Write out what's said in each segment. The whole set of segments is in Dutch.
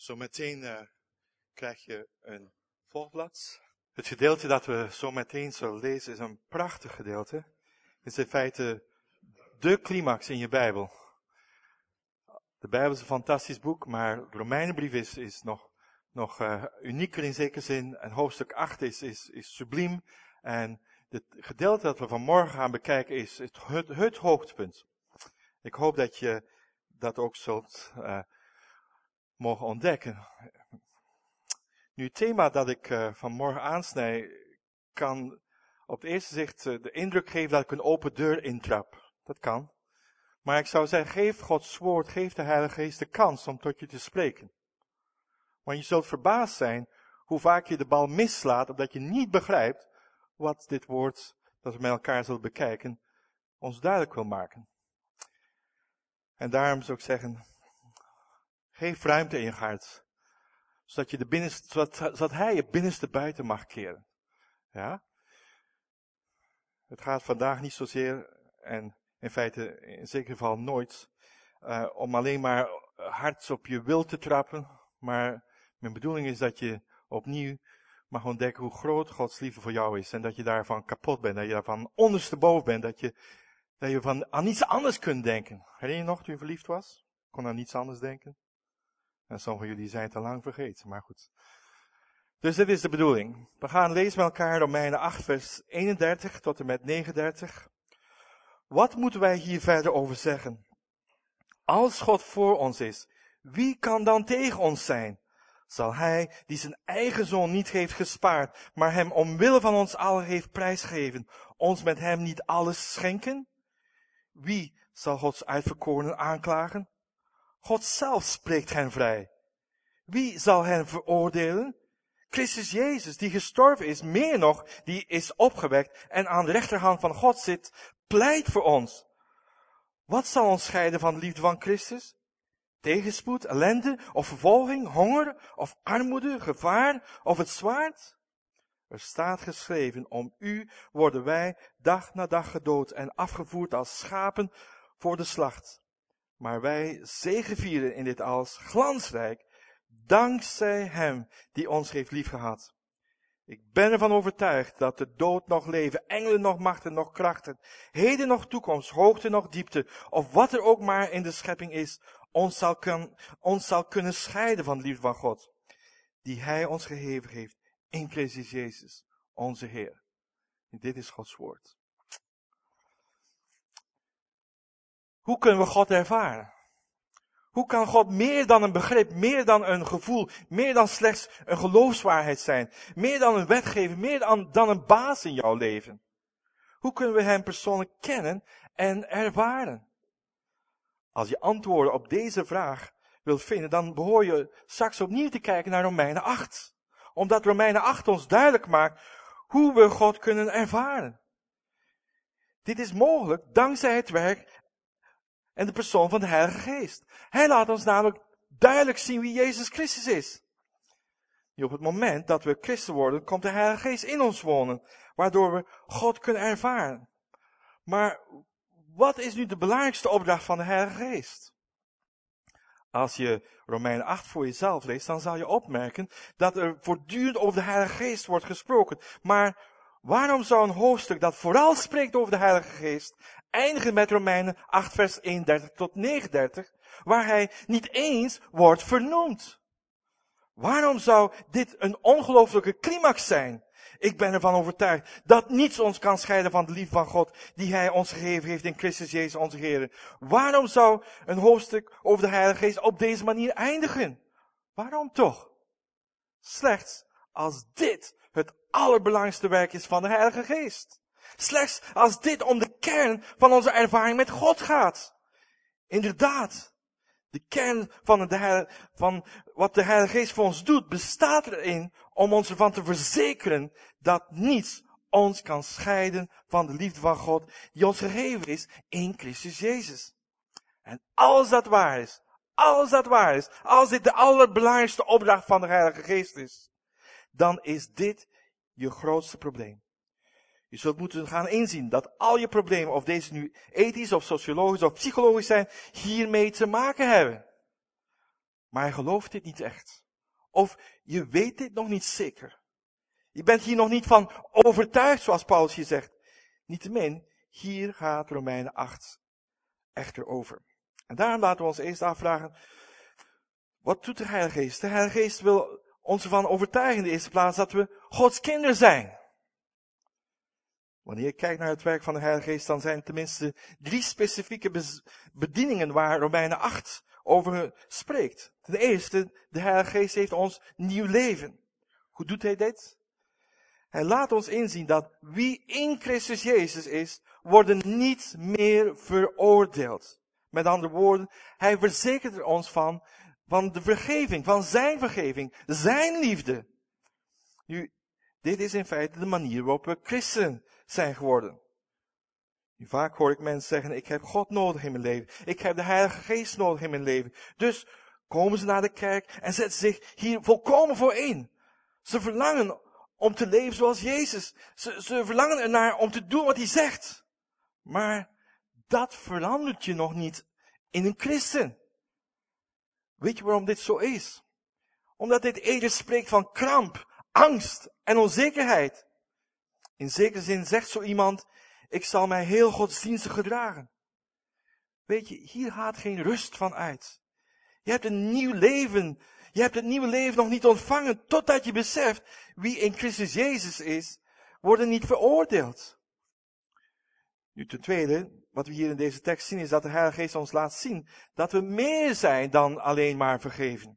Zometeen krijg je een volgblad. Het gedeelte dat we zo meteen zullen lezen is een prachtig gedeelte. Het is in feite de climax in je Bijbel. De Bijbel is een fantastisch boek, maar de Romeinenbrief is nog unieker in zekere zin. En hoofdstuk 8 is subliem. En het gedeelte dat we vanmorgen gaan bekijken is het hoogtepunt. Ik hoop dat je dat ook zult mogen ontdekken. Nu, het thema dat ik vanmorgen aansnij, kan op het eerste zicht de indruk geven dat ik een open deur intrap. Dat kan. Maar ik zou zeggen, geef Gods woord, geef de Heilige Geest de kans om tot je te spreken. Want je zult verbaasd zijn hoe vaak je de bal mislaat, omdat je niet begrijpt wat dit woord, dat we met elkaar zullen bekijken, ons duidelijk wil maken. En daarom zou ik zeggen, geef ruimte in je hart. Zodat hij je binnenste buiten mag keren. Ja? Het gaat vandaag niet zozeer, en in feite in zeker geval nooit, om alleen maar hard op je wil te trappen. Maar mijn bedoeling is dat je opnieuw mag ontdekken hoe groot Gods liefde voor jou is. En dat je daarvan kapot bent, dat je daarvan ondersteboven bent. Dat je aan niets anders kunt denken. Herinner je nog toen je verliefd was? Kon aan niets anders denken? En sommigen van jullie zijn het al lang vergeten, maar goed. Dus dit is de bedoeling. We gaan lezen met elkaar Romeinen 8 vers 31 tot en met 39. Wat moeten wij hier verder over zeggen? Als God voor ons is, wie kan dan tegen ons zijn? Zal hij, die zijn eigen zoon niet heeft gespaard, maar hem omwille van ons allen heeft prijsgegeven, ons met hem niet alles schenken? Wie zal Gods uitverkorenen aanklagen? God zelf spreekt hen vrij. Wie zal hen veroordelen? Christus Jezus, die gestorven is, meer nog, die is opgewekt en aan de rechterhand van God zit, pleit voor ons. Wat zal ons scheiden van de liefde van Christus? Tegenspoed, ellende of vervolging, honger of armoede, gevaar of het zwaard? Er staat geschreven, om u worden wij dag na dag gedood en afgevoerd als schapen voor de slacht. Maar wij zegevieren in dit alles glansrijk, dankzij hem die ons heeft liefgehad. Ik ben ervan overtuigd dat de dood nog leven, engelen nog machten nog krachten, heden nog toekomst, hoogte nog diepte, of wat er ook maar in de schepping is, ons zal kunnen scheiden van de liefde van God, die hij ons gegeven heeft in Christus Jezus, onze Heer. En dit is Gods woord. Hoe kunnen we God ervaren? Hoe kan God meer dan een begrip, meer dan een gevoel, meer dan slechts een geloofswaarheid zijn, meer dan een wetgever, meer dan een baas in jouw leven? Hoe kunnen we hem persoonlijk kennen en ervaren? Als je antwoorden op deze vraag wilt vinden, dan behoor je straks opnieuw te kijken naar Romeinen 8. Omdat Romeinen 8 ons duidelijk maakt hoe we God kunnen ervaren. Dit is mogelijk dankzij het werk en de persoon van de Heilige Geest. Hij laat ons namelijk duidelijk zien wie Jezus Christus is. Nu, op het moment dat we christen worden, komt de Heilige Geest in ons wonen, waardoor we God kunnen ervaren. Maar wat is nu de belangrijkste opdracht van de Heilige Geest? Als je Romeinen 8 voor jezelf leest, dan zal je opmerken dat er voortdurend over de Heilige Geest wordt gesproken. Maar waarom zou een hoofdstuk dat vooral spreekt over de Heilige Geest eindigen met Romeinen 8 vers 31 tot 39, waar hij niet eens wordt vernoemd? Waarom zou dit een ongelooflijke climax zijn? Ik ben ervan overtuigd dat niets ons kan scheiden van de liefde van God die hij ons gegeven heeft in Christus Jezus onze Heer. Waarom zou een hoofdstuk over de Heilige Geest op deze manier eindigen? Waarom toch? Slechts als dit het allerbelangrijkste werk is van de Heilige Geest. Slechts als dit om de kern van onze ervaring met God gaat. Inderdaad. De kern van wat de Heilige Geest voor ons doet, bestaat erin om ons ervan te verzekeren dat niets ons kan scheiden van de liefde van God die ons gegeven is in Christus Jezus. En als dat waar is, als dit de allerbelangrijkste opdracht van de Heilige Geest is, dan is dit je grootste probleem. Je zult moeten gaan inzien dat al je problemen, of deze nu ethisch of sociologisch of psychologisch zijn, hiermee te maken hebben. maar je gelooft dit niet echt. Of je weet dit nog niet zeker. Je bent hier nog niet van overtuigd, zoals Paulus hier zegt. Niettemin, hier gaat Romeinen 8 echter over. En daarom laten we ons eerst afvragen, wat doet de Heilige Geest? De Heilige Geest wil ons ervan overtuigen in de eerste plaats dat we Gods kinderen zijn. Wanneer je kijkt naar het werk van de Heilige Geest, dan zijn er tenminste 3 specifieke bedieningen waar Romeinen 8 over spreekt. Ten eerste, de Heilige Geest heeft ons nieuw leven. Hoe doet hij dit? Hij laat ons inzien dat wie in Christus Jezus is, worden niet meer veroordeeld. Met andere woorden, hij verzekert er ons van de vergeving, van zijn liefde. Nu, dit is in feite de manier waarop we christen zijn geworden. Nu, vaak hoor ik mensen zeggen, ik heb God nodig in mijn leven. Ik heb de Heilige Geest nodig in mijn leven. Dus komen ze naar de kerk en zetten zich hier volkomen voor in. Ze verlangen om te leven zoals Jezus. Ze verlangen ernaar om te doen wat hij zegt. Maar dat verandert je nog niet in een christen. Weet je waarom dit zo is? Omdat dit eerder spreekt van kramp, angst en onzekerheid. In zekere zin zegt zo iemand, ik zal mij heel godsdienstig gedragen. Weet je, hier gaat geen rust van uit. Je hebt een nieuw leven. Je hebt het nieuwe leven nog niet ontvangen totdat je beseft wie in Christus Jezus is, worden niet veroordeeld. Nu ten tweede, wat we hier in deze tekst zien is dat de Heilige Geest ons laat zien dat we meer zijn dan alleen maar vergeven.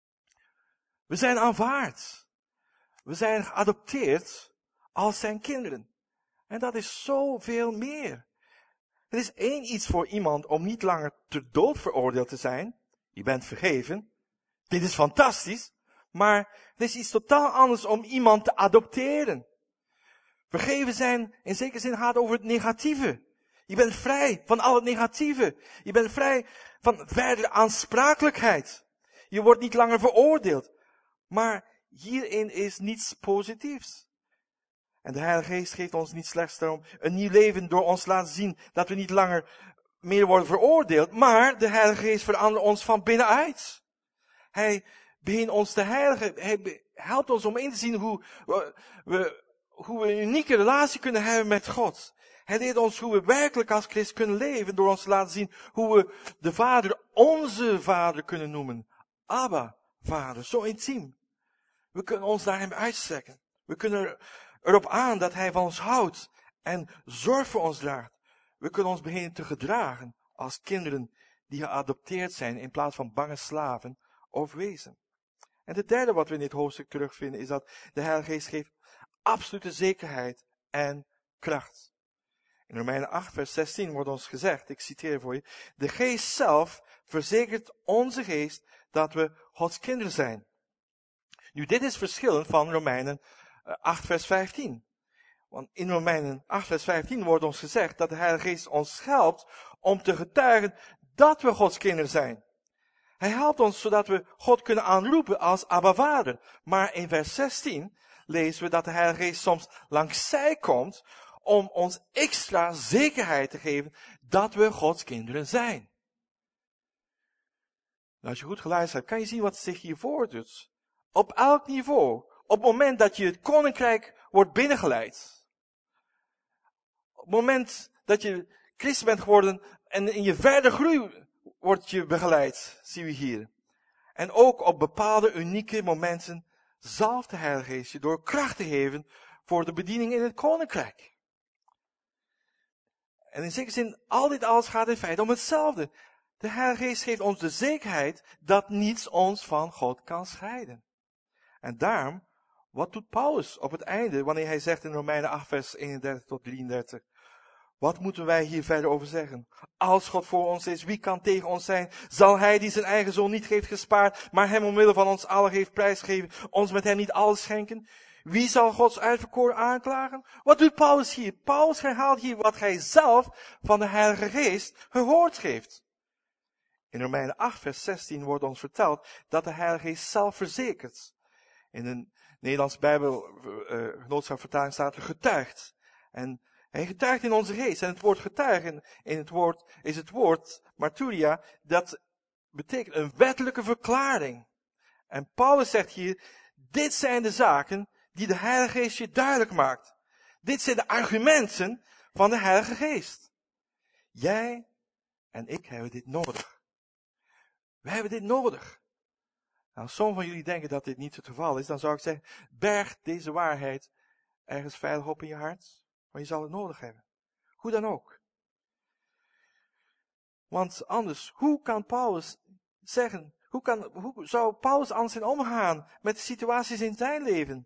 We zijn aanvaard. We zijn geadopteerd als zijn kinderen. En dat is zoveel meer. Het is iets voor iemand om niet langer ter dood veroordeeld te zijn. Je bent vergeven. Dit is fantastisch. Maar het is iets totaal anders om iemand te adopteren. Vergeven zijn in zekere zin gaat over het negatieve. Je bent vrij van al het negatieve. Je bent vrij van verdere aansprakelijkheid. Je wordt niet langer veroordeeld. Maar hierin is niets positiefs. En de Heilige Geest geeft ons niet slechts daarom een nieuw leven door ons te laten zien dat we niet langer meer worden veroordeeld. Maar de Heilige Geest verandert ons van binnenuit. Hij begint ons te heiligen. Hij helpt ons om in te zien hoe we een unieke relatie kunnen hebben met God. Hij leert ons hoe we werkelijk als Christus kunnen leven door ons te laten zien hoe we de Vader onze Vader kunnen noemen. Abba, Vader, zo intiem. We kunnen ons naar hem uitstrekken. We kunnen erop aan dat hij van ons houdt en zorg voor ons draagt. We kunnen ons beginnen te gedragen als kinderen die geadopteerd zijn in plaats van bange slaven of wezen. En het derde wat we in dit hoofdstuk terugvinden is dat de Heilige Geest geeft absolute zekerheid en kracht. In Romeinen 8 vers 16 wordt ons gezegd, ik citeer voor je, de Geest zelf verzekert onze geest dat we Gods kinderen zijn. Nu, dit is verschillend van Romeinen 8 vers 15. Want in Romeinen 8 vers 15 wordt ons gezegd dat de Heilige Geest ons helpt om te getuigen dat we Gods kinderen zijn. Hij helpt ons zodat we God kunnen aanroepen als Abba Vader. Maar in vers 16 lezen we dat de Heilige Geest soms langs zij komt om ons extra zekerheid te geven dat we Gods kinderen zijn. Nou, als je goed geluisterd hebt, kan je zien wat zich hier voordoet. Op elk niveau. Op het moment dat je het koninkrijk wordt binnengeleid. Op het moment dat je christen bent geworden en in je verder groei wordt je begeleid, zien we hier. En ook op bepaalde unieke momenten zalft de Heilige Geest je door kracht te geven voor de bediening in het koninkrijk. En in zekere zin, alles gaat in feite om hetzelfde. De Heilige Geest geeft ons de zekerheid dat niets ons van God kan scheiden. En daarom, wat doet Paulus op het einde, wanneer hij zegt in Romeinen 8 vers 31 tot 33. Wat moeten wij hier verder over zeggen? Als God voor ons is, wie kan tegen ons zijn? Zal hij die zijn eigen zoon niet heeft gespaard, maar hem omwille van ons allen heeft prijsgegeven, ons met hem niet alles schenken? Wie zal Gods uitverkoren aanklagen? Wat doet Paulus hier? Paulus herhaalt hier wat hij zelf van de Heilige Geest gehoord heeft. In Romeinen 8 vers 16 wordt ons verteld dat de Heilige Geest zelf verzekert. In een Nederlands Bijbelgenootschapvertaling staat er getuigt. En hij getuigt in onze geest. En het woord getuigen in het woord is het woord marturia, dat betekent een wettelijke verklaring. En Paulus zegt hier, dit zijn de zaken die de Heilige Geest je duidelijk maakt. Dit zijn de argumenten van de Heilige Geest. Jij en ik hebben dit nodig. Wij hebben dit nodig. Nou, als sommigen van jullie denken dat dit niet het geval is, dan zou ik zeggen, berg deze waarheid ergens veilig op in je hart. Maar je zal het nodig hebben. Hoe dan ook. Want anders, hoe kan Paulus zeggen, hoe zou Paulus anders zijn omgaan met de situaties in zijn leven?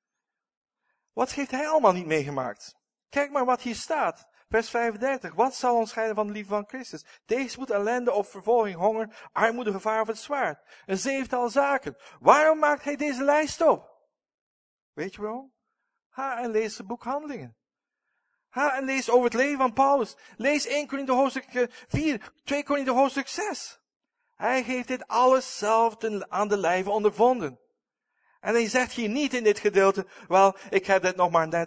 Wat heeft hij allemaal niet meegemaakt? Kijk maar wat hier staat. Vers 35. Wat zal ons scheiden van de liefde van Christus? Tegenspoed, ellende of vervolging, honger, armoede, gevaar of het zwaard. Een 7-tal zaken. Waarom maakt hij deze lijst op? Weet je waarom? Ga en lees het boek Handelingen. Ga en lees over het leven van Paulus. Lees 1 Korinthe hoofdstuk 4, 2 Korinthe hoofdstuk 6. Hij heeft dit alles zelf aan de lijve ondervonden. En hij zegt hier niet in dit gedeelte, wel, ik heb dat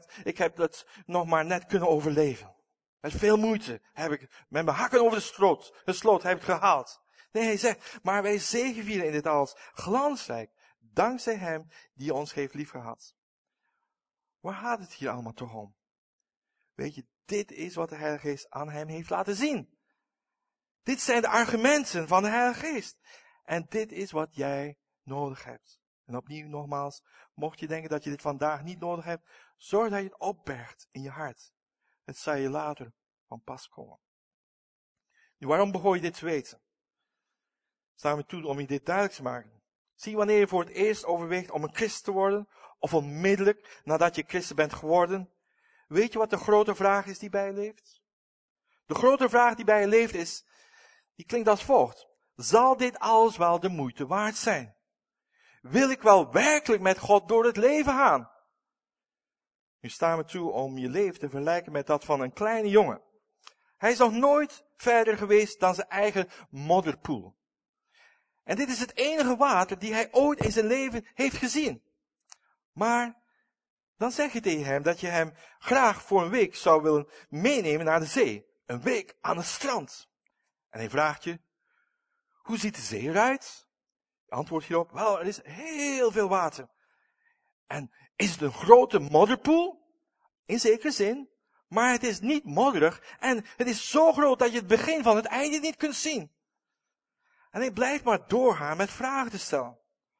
nog maar net kunnen overleven. Met veel moeite heb ik met mijn hakken over de sloot heb ik gehaald. Nee, hij zegt, maar wij zegevieren in dit alles glansrijk, dankzij hem die ons heeft liefgehad. Waar gaat het hier allemaal toch om? Weet je, dit is wat de Heilige Geest aan hem heeft laten zien. Dit zijn de argumenten van de Heilige Geest. En dit is wat jij nodig hebt. En opnieuw nogmaals, mocht je denken dat je dit vandaag niet nodig hebt, zorg dat je het opbergt in je hart. Het zal je later van pas komen. Nu, waarom behoor je dit te weten? Staan we toe om je dit duidelijk te maken. Zie wanneer je voor het eerst overweegt om een christen te worden, of onmiddellijk nadat je christen bent geworden. Weet je wat de grote vraag is die bij je leeft? De grote vraag die bij je leeft is, die klinkt als volgt. Zal dit alles wel de moeite waard zijn? Wil ik wel werkelijk met God door het leven gaan? Nu staan we toe om je leven te vergelijken met dat van een kleine jongen. Hij is nog nooit verder geweest dan zijn eigen modderpoel. En dit is het enige water die hij ooit in zijn leven heeft gezien. Maar dan zeg je tegen hem dat je hem graag voor een week zou willen meenemen naar de zee. Een week aan het strand. En hij vraagt je, hoe ziet de zee eruit? Je antwoordt hierop, wel, er is heel veel water. En is het een grote modderpoel? In zekere zin. Maar het is niet modderig. En het is zo groot dat je het begin van het einde niet kunt zien. En hij blijft maar doorgaan met vragen te stellen.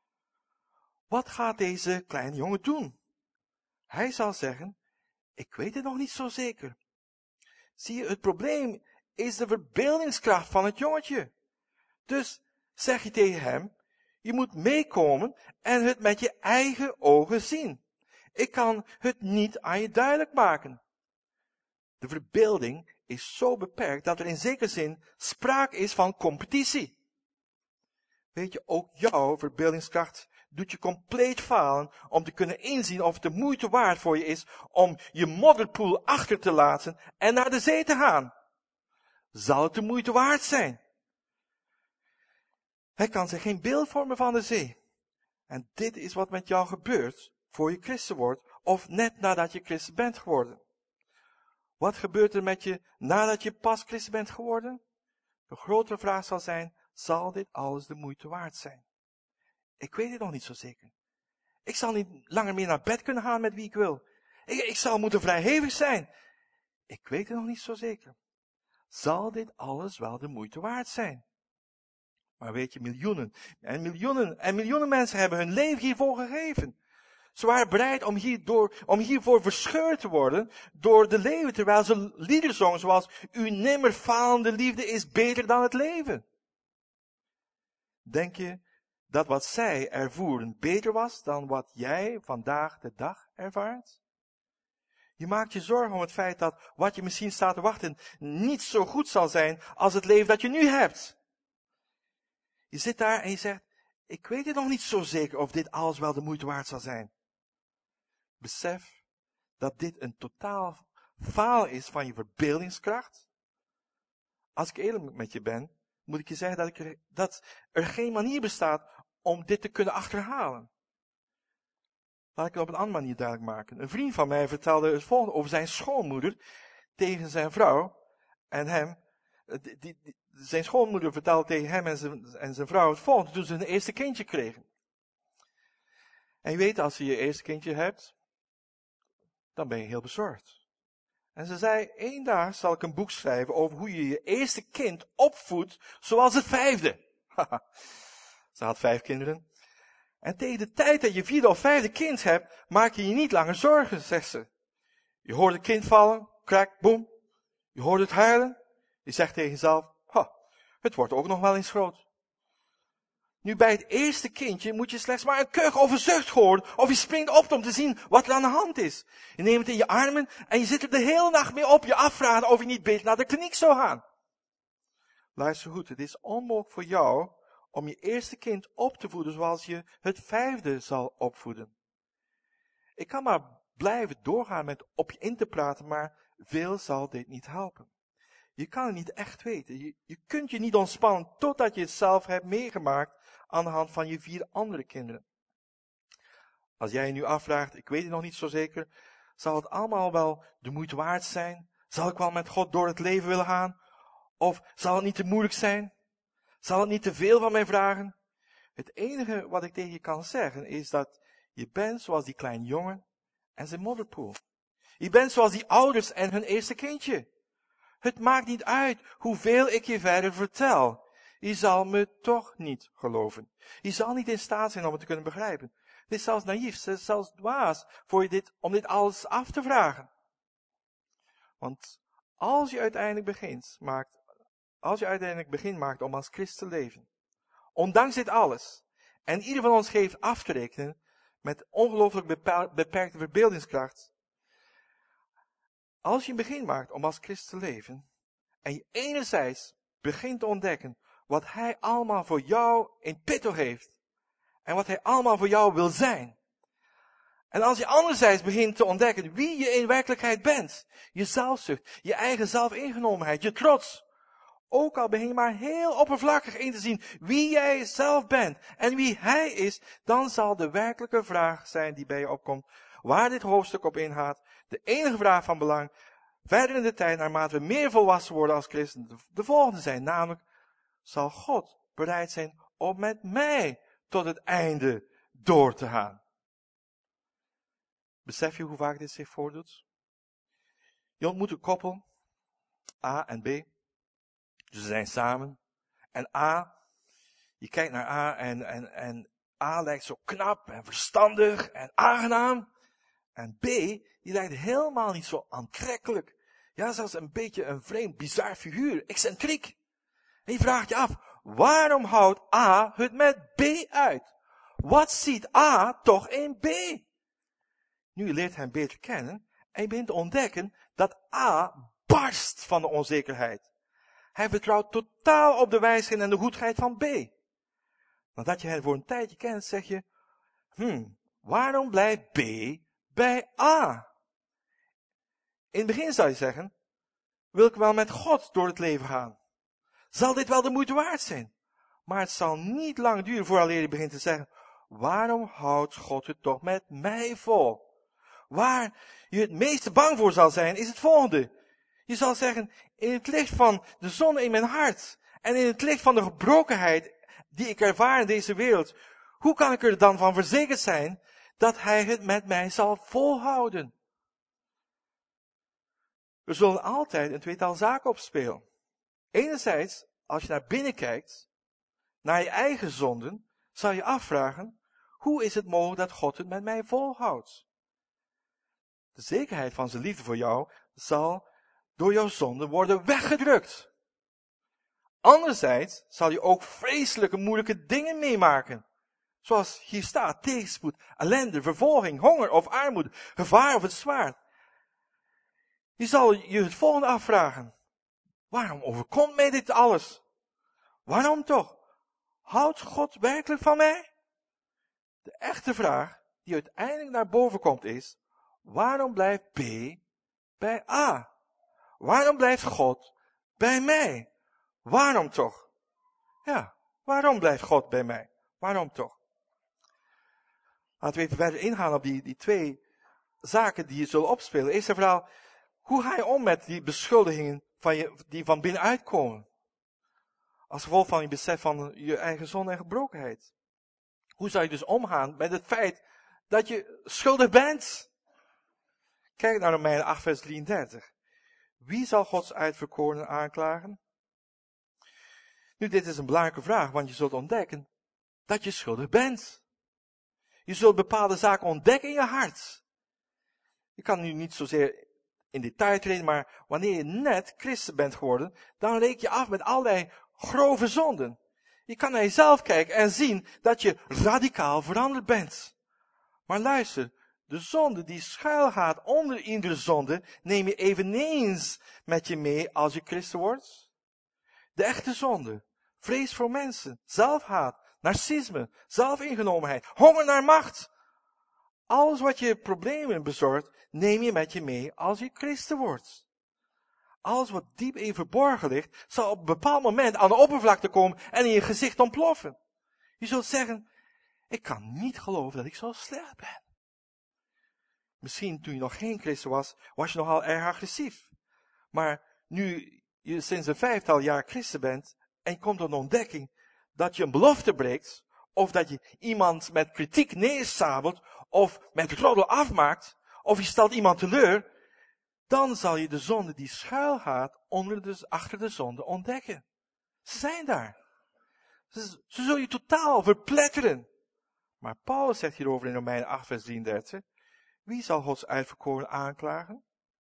Wat gaat deze kleine jongen doen? Hij zal zeggen, ik weet het nog niet zo zeker. Zie je, het probleem is de verbeeldingskracht van het jongetje. Dus zeg je tegen hem, je moet meekomen en het met je eigen ogen zien. Ik kan het niet aan je duidelijk maken. De verbeelding is zo beperkt dat er in zekere zin sprake is van competitie. Weet je, ook jouw verbeeldingskracht doet je compleet falen om te kunnen inzien of het de moeite waard voor je is om je modderpoel achter te laten en naar de zee te gaan. Zal het de moeite waard zijn? Hij kan zich geen beeld vormen van de zee. En dit is wat met jou gebeurt voor je christen wordt of net nadat je christen bent geworden. Wat gebeurt er met je nadat je pas christen bent geworden? De grote vraag zal zijn, zal dit alles de moeite waard zijn? Ik weet het nog niet zo zeker. Ik zal niet langer meer naar bed kunnen gaan met wie ik wil. Ik zal moeten vrijhevig zijn. Ik weet het nog niet zo zeker. Zal dit alles wel de moeite waard zijn? Maar weet je, miljoenen mensen hebben hun leven hiervoor gegeven. Ze waren bereid om hiervoor verscheurd te worden door de leven, terwijl ze liederen zongen zoals, uw nimmer falende liefde is beter dan het leven. Denk je dat wat zij ervoeren beter was dan wat jij vandaag de dag ervaart? Je maakt je zorgen om het feit dat wat je misschien staat te wachten niet zo goed zal zijn als het leven dat je nu hebt. Je zit daar en je zegt, ik weet het nog niet zo zeker of dit alles wel de moeite waard zal zijn. Besef dat dit een totaal faal is van je verbeeldingskracht. Als ik eerlijk met je ben, moet ik je zeggen dat er geen manier bestaat om dit te kunnen achterhalen. Laat ik het op een andere manier duidelijk maken. Een vriend van mij vertelde het volgende over zijn schoonmoeder tegen zijn vrouw en hem. zijn schoonmoeder vertelde tegen hem en zijn vrouw het volgende toen ze hun eerste kindje kregen. En je weet, als je je eerste kindje hebt, dan ben je heel bezorgd. En ze zei, 1 dag zal ik een boek schrijven over hoe je je eerste kind opvoedt zoals het 5e. Ze had 5 kinderen. En tegen de tijd dat je 4e of 5e kind hebt, maak je je niet langer zorgen, zegt ze. Je hoort het kind vallen, krak, boem. Je hoort het huilen. Je zegt tegen jezelf, het wordt ook nog wel eens groot. Nu bij het eerste kindje moet je slechts maar een kuch of een zucht horen, of je springt op om te zien wat er aan de hand is. Je neemt het in je armen en je zit er de hele nacht mee op je afvragen of je niet beter naar de kliniek zou gaan. Luister goed, het is onmogelijk voor jou om je eerste kind op te voeden zoals je het 5e zal opvoeden. Ik kan maar blijven doorgaan met op je in te praten, maar veel zal dit niet helpen. Je kan het niet echt weten. Je kunt je niet ontspannen totdat je het zelf hebt meegemaakt aan de hand van je 4 andere kinderen. Als jij je nu afvraagt, ik weet het nog niet zo zeker, zal het allemaal wel de moeite waard zijn? Zal ik wel met God door het leven willen gaan? Of zal het niet te moeilijk zijn? Zal het niet te veel van mij vragen? Het enige wat ik tegen je kan zeggen is dat je bent zoals die kleine jongen en zijn modderpoel. Je bent zoals die ouders en hun eerste kindje. Het maakt niet uit hoeveel ik je verder vertel. Je zal me toch niet geloven. Je zal niet in staat zijn om het te kunnen begrijpen. Het is zelfs naïef, het is zelfs dwaas om dit alles af te vragen. Want als je uiteindelijk begin maakt om als christen te leven, ondanks dit alles, en ieder van ons geeft af te rekenen met ongelooflijk beperkte verbeeldingskracht, als je een begin maakt om als christen te leven, en je enerzijds begint te ontdekken wat hij allemaal voor jou in petto heeft, en wat hij allemaal voor jou wil zijn, en als je anderzijds begint te ontdekken wie je in werkelijkheid bent, je zelfzucht, je eigen zelfingenomenheid, je trots, ook al begin je maar heel oppervlakkig in te zien wie jij zelf bent en wie hij is, dan zal de werkelijke vraag zijn die bij je opkomt, waar dit hoofdstuk op ingaat, de enige vraag van belang, verder in de tijd, naarmate we meer volwassen worden als christen, de volgende zijn, namelijk, zal God bereid zijn om met mij tot het einde door te gaan? Besef je hoe vaak dit zich voordoet? Je ontmoet een koppel, A en B. Dus ze zijn samen. En A, je kijkt naar A en A lijkt zo knap en verstandig en aangenaam. En B, die lijkt helemaal niet zo aantrekkelijk. Ja, zelfs een beetje een vreemd, bizar figuur, excentriek. En je vraagt je af, waarom houdt A het met B uit? Wat ziet A toch in B? Nu je leert hem beter kennen en je begint te ontdekken dat A barst van de onzekerheid. Hij vertrouwt totaal op de wijsheid en de goedheid van B. Nadat je hem voor een tijdje kent, zeg je, waarom blijft B bij A? In het begin zou je zeggen, wil ik wel met God door het leven gaan? Zal dit wel de moeite waard zijn? Maar het zal niet lang duren vooraleer je begint te zeggen, waarom houdt God het toch met mij vol? Waar je het meeste bang voor zal zijn, is het volgende. Je zal zeggen, in het licht van de zon in mijn hart en in het licht van de gebrokenheid die ik ervaar in deze wereld, hoe kan ik er dan van verzekerd zijn dat hij het met mij zal volhouden? Er zullen altijd een tweetal zaken op spelen. Enerzijds, als je naar binnen kijkt, naar je eigen zonden, zal je afvragen, hoe is het mogelijk dat God het met mij volhoudt? De zekerheid van zijn liefde voor jou zal door jouw zonde worden weggedrukt. Anderzijds zal je ook vreselijke moeilijke dingen meemaken. Zoals hier staat, tegenspoed, ellende, vervolging, honger of armoede, gevaar of het zwaard. Je zal je het volgende afvragen. Waarom overkomt mij dit alles? Waarom toch? Houdt God werkelijk van mij? De echte vraag die uiteindelijk naar boven komt is, waarom blijft B bij A? Waarom blijft God bij mij? Waarom toch? Ja, waarom blijft God bij mij? Waarom toch? Laten we even verder ingaan op die 2 zaken die je zullen opspelen. Eerst en vooral, hoe ga je om met die beschuldigingen die van binnenuit komen? Als gevolg van je besef van je eigen zonde en gebrokenheid. Hoe zou je dus omgaan met het feit dat je schuldig bent? Kijk naar Romeinen 8 vers 33. Wie zal Gods uitverkorenen aanklagen? Nu, dit is een belangrijke vraag, want je zult ontdekken dat je schuldig bent. Je zult bepaalde zaken ontdekken in je hart. Je kan nu niet zozeer in detail treden, maar wanneer je net christen bent geworden, dan reken je af met allerlei grove zonden. Je kan naar jezelf kijken en zien dat je radicaal veranderd bent. Maar luister, de zonde die schuilgaat onder iedere zonde, neem je eveneens met je mee als je christen wordt. De echte zonde, vrees voor mensen, zelfhaat, narcisme, zelfingenomenheid, honger naar macht. Alles wat je problemen bezorgt, neem je met je mee als je christen wordt. Alles wat diep in verborgen ligt, zal op een bepaald moment aan de oppervlakte komen en in je gezicht ontploffen. Je zult zeggen, ik kan niet geloven dat ik zo slecht ben. Misschien toen je nog geen christen was, was je nogal erg agressief. Maar nu je sinds een 5-tal jaar christen bent en je komt tot een ontdekking dat je een belofte breekt, of dat je iemand met kritiek neersabelt, of met roddel afmaakt, of je stelt iemand teleur, dan zal je de zonde die schuilgaat achter de zonde ontdekken. Ze zijn daar. Ze zullen je totaal verpletteren. Maar Paulus zegt hierover in Romeinen 8 vers 33, wie zal Gods uitverkoren aanklagen?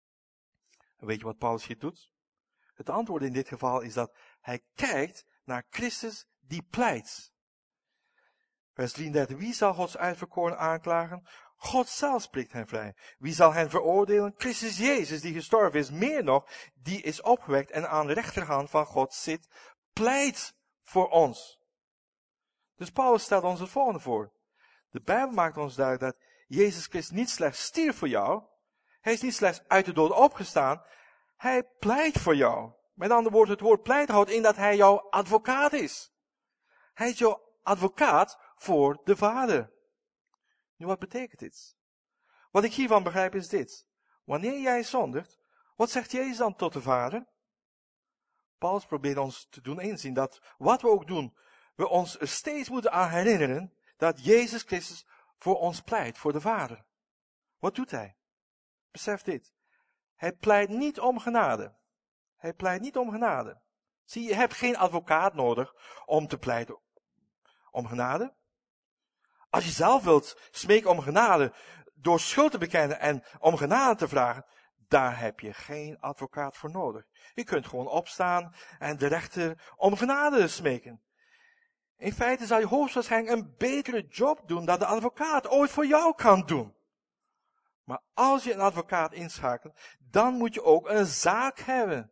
En weet je wat Paulus hier doet? Het antwoord in dit geval is dat hij kijkt naar Christus die pleit. Vers 33, wie zal Gods uitverkoren aanklagen? God zelf spreekt hen vrij. Wie zal hen veroordelen? Christus Jezus, die gestorven is, meer nog, die is opgewekt en aan de rechterhand van God zit, pleit voor ons. Dus Paulus stelt ons het volgende voor. De Bijbel maakt ons duidelijk dat Jezus Christus niet slechts stierf voor jou, hij is niet slechts uit de dood opgestaan, hij pleit voor jou. Met andere woorden, het woord pleit houdt in dat hij jouw advocaat is. Hij is jouw advocaat voor de Vader. Nu, wat betekent dit? Wat ik hiervan begrijp is dit. Wanneer jij zondigt, wat zegt Jezus dan tot de Vader? Paulus probeert ons te doen inzien dat wat we ook doen, we ons er steeds moeten aan herinneren dat Jezus Christus voor ons pleit, voor de Vader. Wat doet hij? Besef dit. Hij pleit niet om genade. Hij pleit niet om genade. Zie, je hebt geen advocaat nodig om te pleiten om genade. Als je zelf wilt smeken om genade, door schuld te bekennen en om genade te vragen, daar heb je geen advocaat voor nodig. Je kunt gewoon opstaan en de rechter om genade smeken. In feite zal je hoogstwaarschijnlijk een betere job doen dan de advocaat ooit voor jou kan doen. Maar als je een advocaat inschakelt, dan moet je ook een zaak hebben.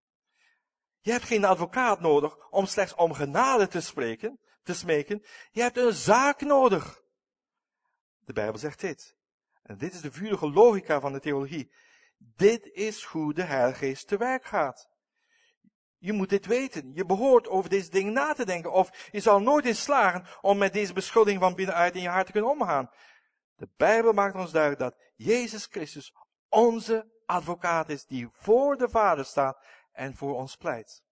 Je hebt geen advocaat nodig om slechts om genade te smeken. Je hebt een zaak nodig. De Bijbel zegt dit. En dit is de vurige logica van de theologie. Dit is hoe de Heilige Geest te werk gaat. Je moet dit weten. Je behoort over deze dingen na te denken. Of je zal nooit in slagen om met deze beschuldiging van binnenuit in je hart te kunnen omgaan. De Bijbel maakt ons duidelijk dat Jezus Christus onze advocaat is die voor de Vader staat en voor ons pleit.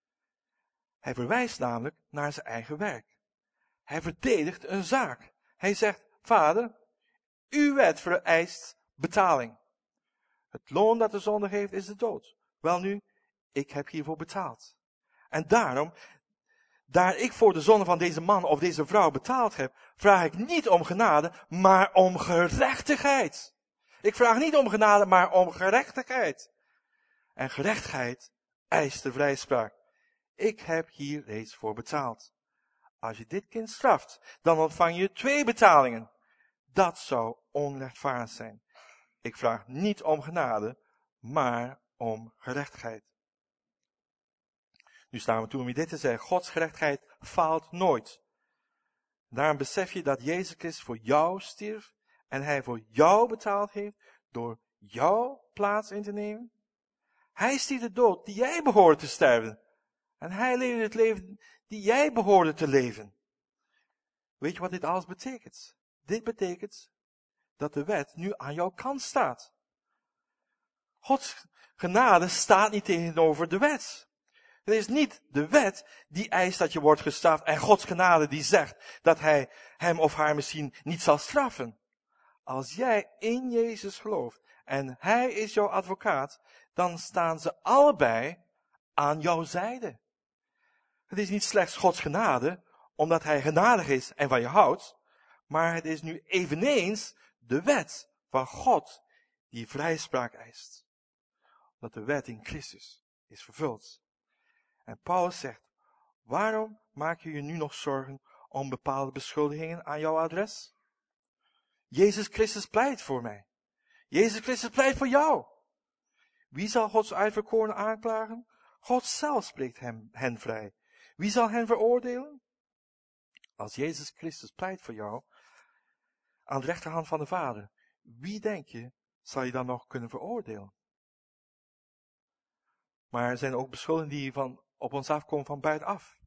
Hij verwijst namelijk naar zijn eigen werk. Hij verdedigt een zaak. Hij zegt, Vader, uw wet vereist betaling. Het loon dat de zonde geeft is de dood. Welnu, ik heb hiervoor betaald. En daarom, daar ik voor de zonde van deze man of deze vrouw betaald heb, vraag ik niet om genade, maar om gerechtigheid. Ik vraag niet om genade, maar om gerechtigheid. En gerechtigheid eist de vrijspraak. Ik heb hier reeds voor betaald. Als je dit kind straft, dan ontvang je 2 betalingen. Dat zou onrechtvaardig zijn. Ik vraag niet om genade, maar om gerechtigheid. Nu staan we toe om je dit te zeggen. Gods gerechtigheid faalt nooit. Daarom besef je dat Jezus Christus voor jou stierf en hij voor jou betaald heeft door jouw plaats in te nemen. Hij stierf de dood die jij behoorde te sterven. En hij leefde het leven die jij behoorde te leven. Weet je wat dit alles betekent? Dit betekent dat de wet nu aan jouw kant staat. Gods genade staat niet tegenover de wet. Het is niet de wet die eist dat je wordt gestraft en Gods genade die zegt dat hij hem of haar misschien niet zal straffen. Als jij in Jezus gelooft en hij is jouw advocaat, dan staan ze allebei aan jouw zijde. Het is niet slechts Gods genade, omdat hij genadig is en van je houdt, maar het is nu eveneens de wet van God die vrijspraak eist. Dat de wet in Christus is vervuld. En Paulus zegt, waarom maak je je nu nog zorgen om bepaalde beschuldigingen aan jouw adres? Jezus Christus pleit voor mij. Jezus Christus pleit voor jou. Wie zal Gods uitverkorenen aanklagen? God zelf spreekt hen vrij. Wie zal hen veroordelen? Als Jezus Christus pleit voor jou, aan de rechterhand van de Vader, wie denk je, zal je dan nog kunnen veroordelen? Maar er zijn ook beschuldigingen die op ons afkomen van buitenaf.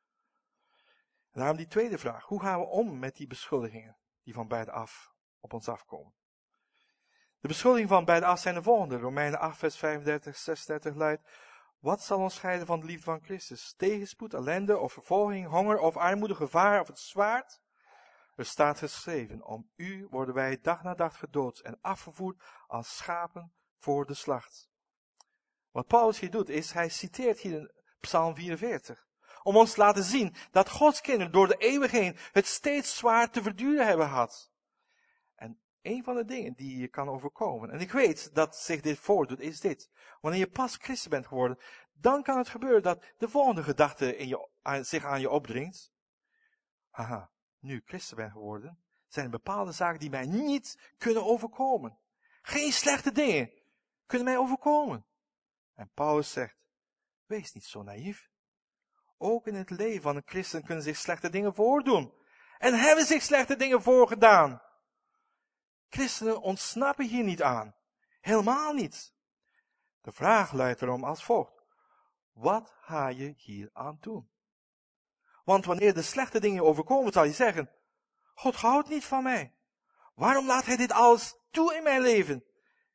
En daarom die tweede vraag, hoe gaan we om met die beschuldigingen die van buitenaf op ons afkomen? De beschuldigingen van buitenaf zijn de volgende. Romeinen 8 vers 35, 36 luidt, wat zal ons scheiden van de liefde van Christus? Tegenspoed, ellende of vervolging, honger of armoede, gevaar of het zwaard? Er staat geschreven, om u worden wij dag na dag gedood en afgevoerd als schapen voor de slacht. Wat Paulus hier doet is, hij citeert hier in Psalm 44. Om ons te laten zien dat Gods kinderen door de eeuwen heen het steeds zwaar te verduren hebben gehad. En een van de dingen die je kan overkomen, en ik weet dat zich dit voordoet, is dit. Wanneer je pas christen bent geworden, dan kan het gebeuren dat de volgende gedachte zich aan je opdringt. Haha, nu ik christen ben geworden, zijn er bepaalde zaken die mij niet kunnen overkomen. Geen slechte dingen kunnen mij overkomen. En Paulus zegt, wees niet zo naïef. Ook in het leven van een christen kunnen zich slechte dingen voordoen. En hebben zich slechte dingen voorgedaan. Christenen ontsnappen hier niet aan. Helemaal niet. De vraag luidt erom als volgt. Wat ga je hier aan doen? Want wanneer de slechte dingen overkomen, zal je zeggen, God houdt niet van mij. Waarom laat hij dit alles toe in mijn leven?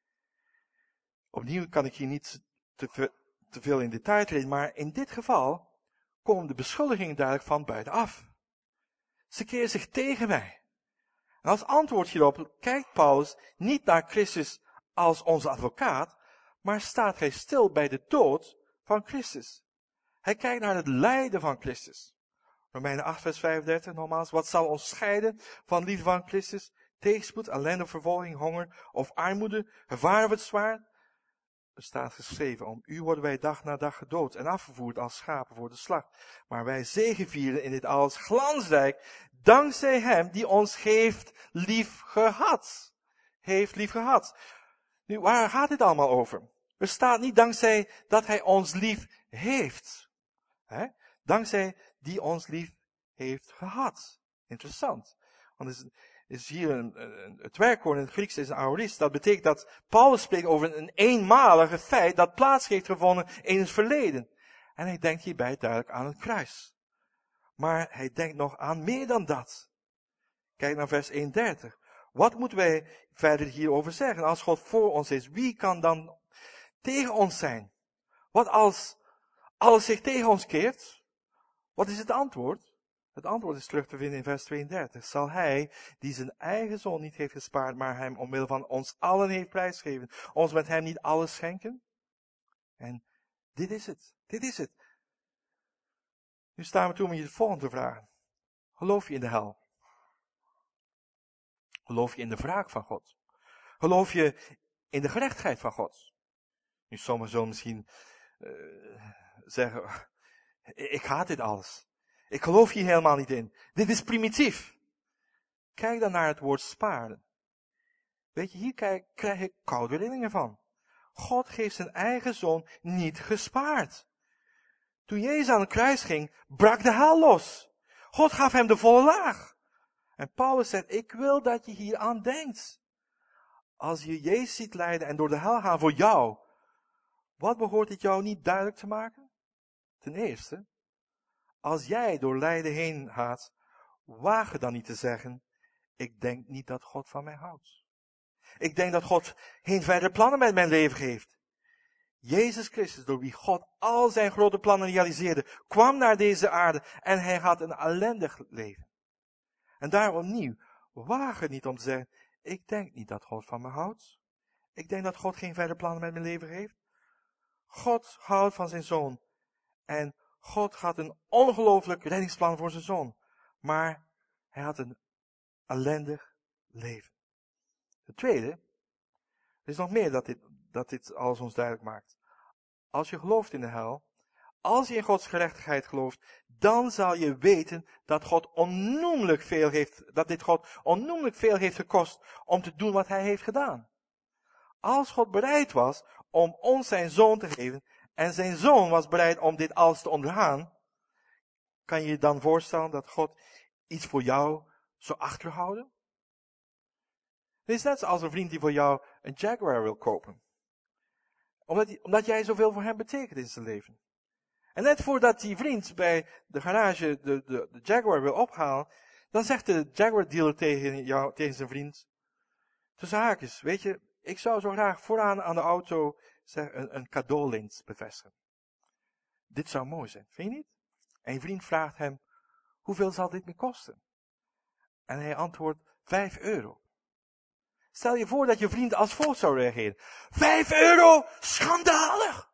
Opnieuw kan ik hier niet te veel in detail treden, maar in dit geval komen de beschuldigingen duidelijk van buitenaf. Ze keren zich tegen mij. En als antwoord hierop kijkt Paulus niet naar Christus als onze advocaat, maar staat hij stil bij de dood van Christus. Hij kijkt naar het lijden van Christus. Romeinen 8 vers 35 nogmaals, wat zal ons scheiden van liefde van Christus? Tegenspoed, ellende, vervolging, honger of armoede, gevaar of het zwaard? Er staat geschreven, om u worden wij dag na dag gedood en afgevoerd als schapen voor de slacht. Maar wij zegevieren in dit alles glansrijk, dankzij hem die ons heeft lief gehad. Heeft lief gehad. Nu, waar gaat dit allemaal over? Er staat niet dankzij dat hij ons lief heeft. Dankzij die ons lief heeft gehad. Interessant. Want het is hier het werkwoord in het Grieks is een aorist. Dat betekent dat Paulus spreekt over een eenmalige feit dat plaats heeft gevonden in het verleden. En hij denkt hierbij duidelijk aan het kruis. Maar hij denkt nog aan meer dan dat. Kijk naar vers 31. Wat moeten wij verder hierover zeggen? Als God voor ons is, wie kan dan tegen ons zijn? Wat als alles zich tegen ons keert? Wat is het antwoord? Het antwoord is terug te vinden in vers 32. Zal hij, die zijn eigen zoon niet heeft gespaard, maar hem omwille van ons allen heeft prijsgegeven, ons met hem niet alles schenken? En dit is het. Dit is het. Nu staan we toe om je de volgende vraag. Geloof je in de hel? Geloof je in de wraak van God? Geloof je in de gerechtigheid van God? Nu, sommigen zullen misschien zeggen, ik haat dit alles. Ik geloof hier helemaal niet in. Dit is primitief. Kijk dan naar het woord sparen. Weet je, hier krijg ik koude rillingen van. God heeft zijn eigen zoon niet gespaard. Toen Jezus aan het kruis ging, brak de hel los. God gaf hem de volle laag. En Paulus zegt, ik wil dat je hier aan denkt. Als je Jezus ziet lijden en door de hel gaan voor jou, wat behoort dit jou niet duidelijk te maken? Ten eerste, als jij door lijden heen gaat, waag dan niet te zeggen, ik denk niet dat God van mij houdt. Ik denk dat God geen verdere plannen met mijn leven heeft. Jezus Christus, door wie God al zijn grote plannen realiseerde, kwam naar deze aarde en hij had een ellendig leven. En daarom opnieuw, waag het niet om te zeggen, ik denk niet dat God van me houdt. Ik denk dat God geen verdere plannen met mijn leven heeft. God houdt van zijn zoon. En God had een ongelooflijk reddingsplan voor zijn zoon. Maar hij had een ellendig leven. Het tweede, er is nog meer dat dit alles ons duidelijk maakt. Als je gelooft in de hel, als je in Gods gerechtigheid gelooft, dan zal je weten dat God onnoemelijk veel heeft, dat dit God onnoemelijk veel heeft gekost om te doen wat hij heeft gedaan. Als God bereid was om ons zijn zoon te geven, en zijn zoon was bereid om dit alles te ondergaan, kan je je dan voorstellen dat God iets voor jou zou achterhouden? Het is net als een vriend die voor jou een Jaguar wil kopen. Omdat jij zoveel voor hem betekent in zijn leven. En net voordat die vriend bij de garage de Jaguar wil ophalen, dan zegt de Jaguar dealer tegen zijn vriend, tussen haakjes, weet je, ik zou zo graag vooraan aan de auto een cadeaulint bevestigen. Dit zou mooi zijn, vind je niet? En je vriend vraagt hem, hoeveel zal dit me kosten? En hij antwoordt, €5. Stel je voor dat je vriend als volgt zou reageren. €5? Schandalig!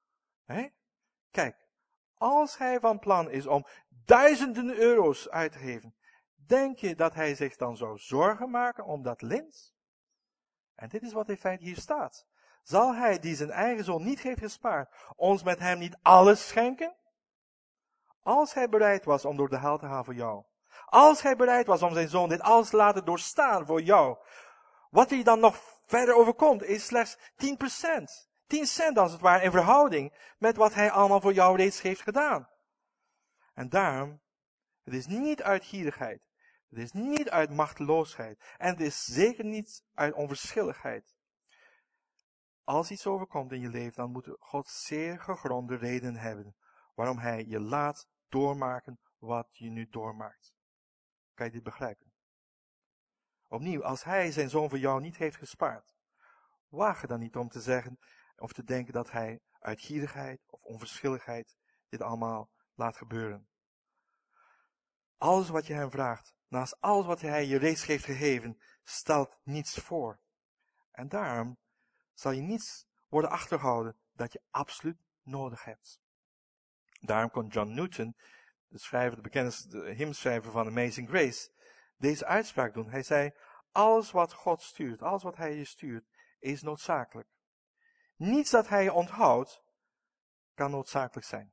Kijk, als hij van plan is om duizenden euro's uit te geven, denk je dat hij zich dan zou zorgen maken om dat lint? En dit is wat in feite hier staat. Zal hij, die zijn eigen zoon niet heeft gespaard, ons met hem niet alles schenken? Als hij bereid was om door de hel te gaan voor jou. Als hij bereid was om zijn zoon dit alles te laten doorstaan voor jou. Wat hij dan nog verder overkomt is slechts 10%. 10 cent als het ware in verhouding met wat hij allemaal voor jou reeds heeft gedaan. En daarom, het is niet uit gierigheid. Het is niet uit machteloosheid. En het is zeker niet uit onverschilligheid. Als iets overkomt in je leven, dan moet God zeer gegronde redenen hebben waarom hij je laat doormaken wat je nu doormaakt. Kan je dit begrijpen? Opnieuw, als hij zijn zoon voor jou niet heeft gespaard, waag er dan niet om te zeggen of te denken dat hij uit gierigheid of onverschilligheid dit allemaal laat gebeuren. Alles wat je hem vraagt, naast alles wat hij je reeds heeft gegeven, stelt niets voor. En daarom zal je niets worden achtergehouden dat je absoluut nodig hebt. Daarom kon John Newton, de bekende hymnschrijver van Amazing Grace, deze uitspraak doen. Hij zei, alles wat God stuurt, alles wat hij je stuurt, is noodzakelijk. Niets dat hij je onthoudt, kan noodzakelijk zijn.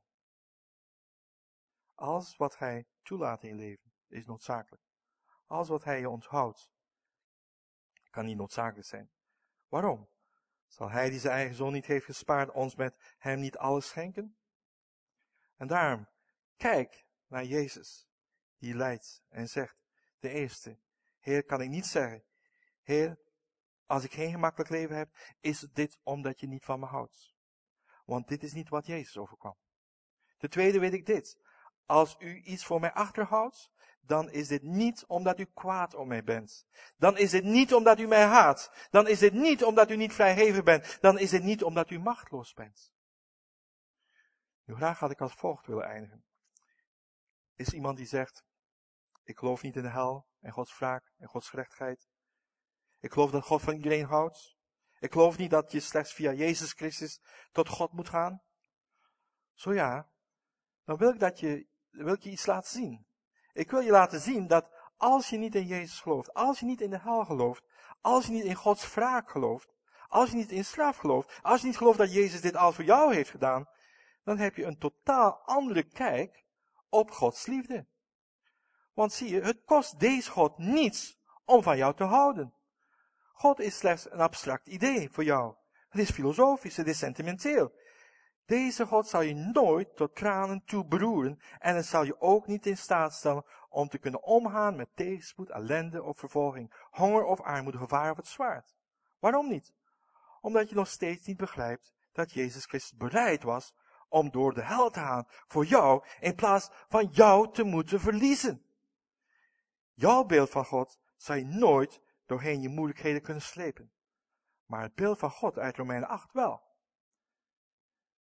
Alles wat hij toelaat in je leven, is noodzakelijk. Alles wat hij je onthoudt, kan niet noodzakelijk zijn. Waarom? Zal hij die zijn eigen zoon niet heeft gespaard, ons met hem niet alles schenken? En daarom, kijk naar Jezus, die lijdt en zegt, de eerste, Heer, kan ik niet zeggen, Heer, als ik geen gemakkelijk leven heb, is het dit omdat je niet van me houdt. Want dit is niet wat Jezus overkwam. Ten tweede weet ik dit, als u iets voor mij achterhoudt, dan is dit niet omdat u kwaad op mij bent. Dan is dit niet omdat u mij haat. Dan is dit niet omdat u niet vrijgevig bent. Dan is dit niet omdat u machteloos bent. Nu graag had ik als volgt willen eindigen. Is iemand die zegt, ik geloof niet in de hel en Gods wraak en Gods gerechtigheid. Ik geloof dat God van iedereen houdt. Ik geloof niet dat je slechts via Jezus Christus tot God moet gaan. Zo ja, dan wil ik je iets laten zien. Ik wil je laten zien dat als je niet in Jezus gelooft, als je niet in de hel gelooft, als je niet in Gods wraak gelooft, als je niet in straf gelooft, als je niet gelooft dat Jezus dit al voor jou heeft gedaan, dan heb je een totaal andere kijk op Gods liefde. Want zie je, het kost deze God niets om van jou te houden. God is slechts een abstract idee voor jou. Het is filosofisch, het is sentimenteel. Deze God zal je nooit tot tranen toe beroeren en het zal je ook niet in staat stellen om te kunnen omgaan met tegenspoed, ellende of vervolging, honger of armoede, gevaar of het zwaard. Waarom niet? Omdat je nog steeds niet begrijpt dat Jezus Christus bereid was om door de hel te gaan voor jou in plaats van jou te moeten verliezen. Jouw beeld van God zal je nooit doorheen je moeilijkheden kunnen slepen. Maar het beeld van God uit Romeinen 8 wel.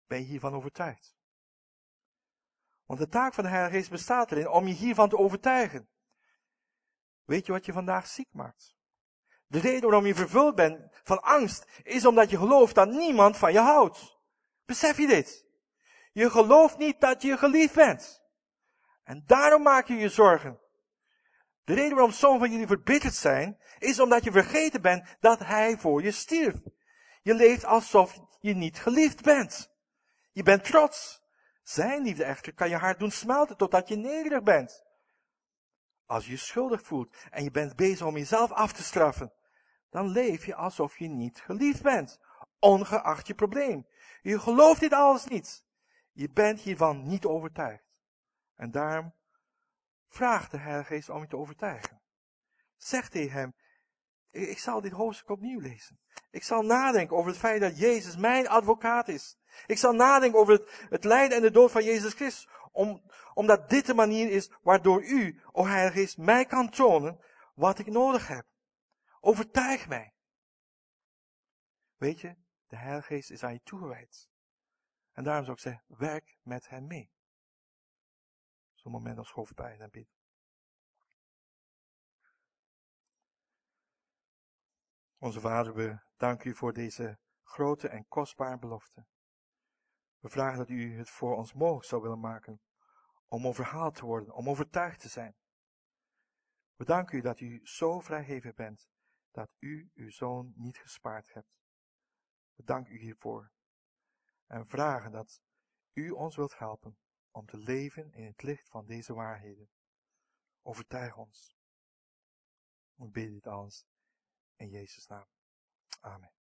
Ben je hiervan overtuigd? Want de taak van de Heilige Geest bestaat erin om je hiervan te overtuigen. Weet je wat je vandaag ziek maakt? De reden waarom je vervuld bent van angst is omdat je gelooft dat niemand van je houdt. Besef je dit? Je gelooft niet dat je geliefd bent. En daarom maak je je zorgen. De reden waarom sommigen van jullie verbitterd zijn, is omdat je vergeten bent dat hij voor je stierf. Je leeft alsof je niet geliefd bent. Je bent trots. Zijn liefde echter kan je hart doen smelten totdat je nederig bent. Als je je schuldig voelt en je bent bezig om jezelf af te straffen, dan leef je alsof je niet geliefd bent, ongeacht je probleem. Je gelooft dit alles niet. Je bent hiervan niet overtuigd. En daarom vraagt de Heilige Geest om je te overtuigen. Zeg tegen hem, ik zal dit hoofdstuk opnieuw lezen. Ik zal nadenken over het feit dat Jezus mijn advocaat is. Ik zal nadenken over het lijden en de dood van Jezus Christus. Omdat dit de manier is waardoor u, o Heilige Geest, mij kan tonen wat ik nodig heb. Overtuig mij. Weet je, de Heilige Geest is aan je toegewijd. En daarom zou ik zeggen, werk met hem mee. Zo'n moment als hoofdpijn en bidden. Onze Vader, we danken u voor deze grote en kostbare belofte. We vragen dat u het voor ons mogelijk zou willen maken om overhaald te worden, om overtuigd te zijn. We danken u dat u zo vrijgevig bent, dat u uw Zoon niet gespaard hebt. We danken u hiervoor en vragen dat u ons wilt helpen om te leven in het licht van deze waarheden. Overtuig ons. We bidden dit alles in Jezus' naam. Amen.